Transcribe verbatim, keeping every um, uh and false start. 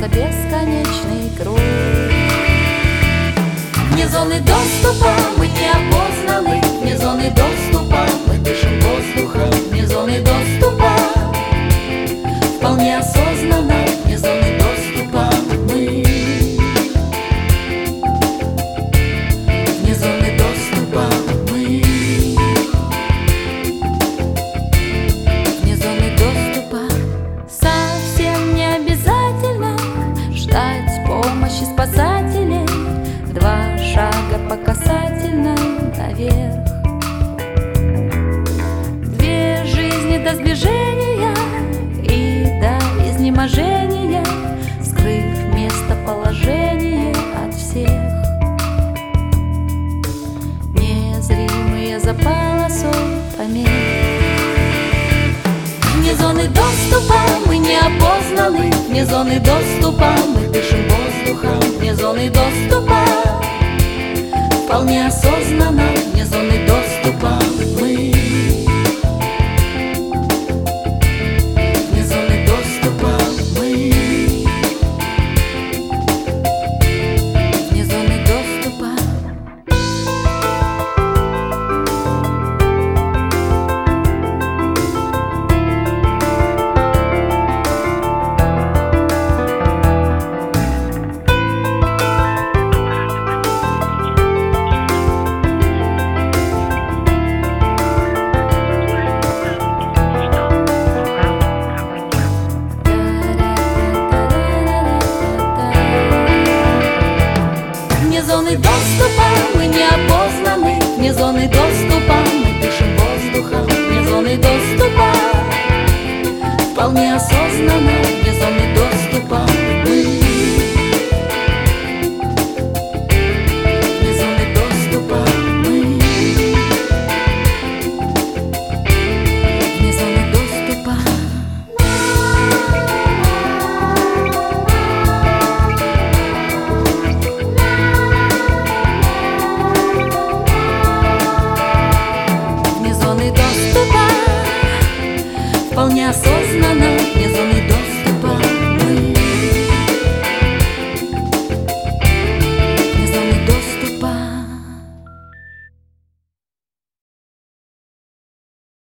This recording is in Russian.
кажется бесконечный круг. Вне зоны доступа мы не опознаны, вне зоны доступа мы дышим воздухом, вне зоны доступа вполне осознанно, вне зоны доступа мы. Вне зоны доступа мы. Вне зоны доступа совсем не обязательно ждать помощи спасателей. Два шага по касательной наверх. Две жизни до сближения и до изнеможения, скрыв местоположение от всех. Незримые за полосой помех. Вне зоны доступа мы не опознаны, вне зоны доступа мы дышим воздухом, вне зоны доступа вполне осознанно, вне зоны доступа мы. Вне зоны доступа мы. Вне зоны доступа. Вне зоны доступа мы не опознаны, вне зоны доступа мы дышим воздухом, вне зоны доступа вполне осознанно, вне зоны доступа мы. Вне зоны доступа мы. Вне зоны доступа. Вне зоны доступа вполне осознанно, вне зоны доступа.